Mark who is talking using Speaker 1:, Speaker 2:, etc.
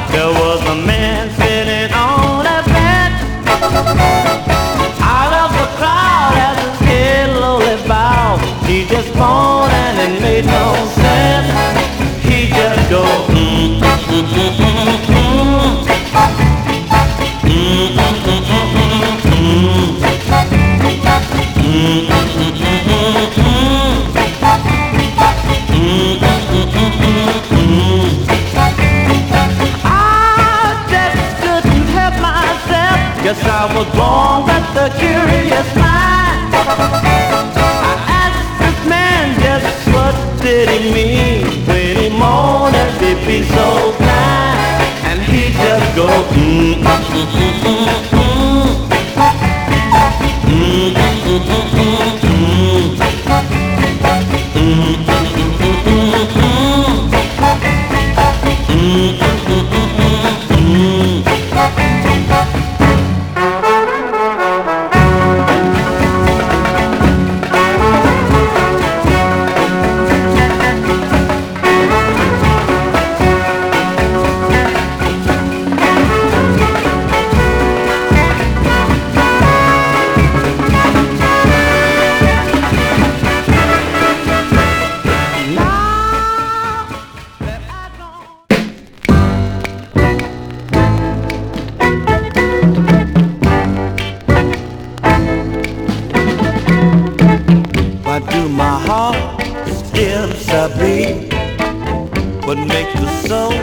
Speaker 1: There was a man sitting on a bench out of the crowd as his head lowly bowed. He just moaned and it made no sense. He just go Guess I was born with a curious mind. I asked this man just what did he mean when he moaned and be so kind. And he just go still beat, what makes the soul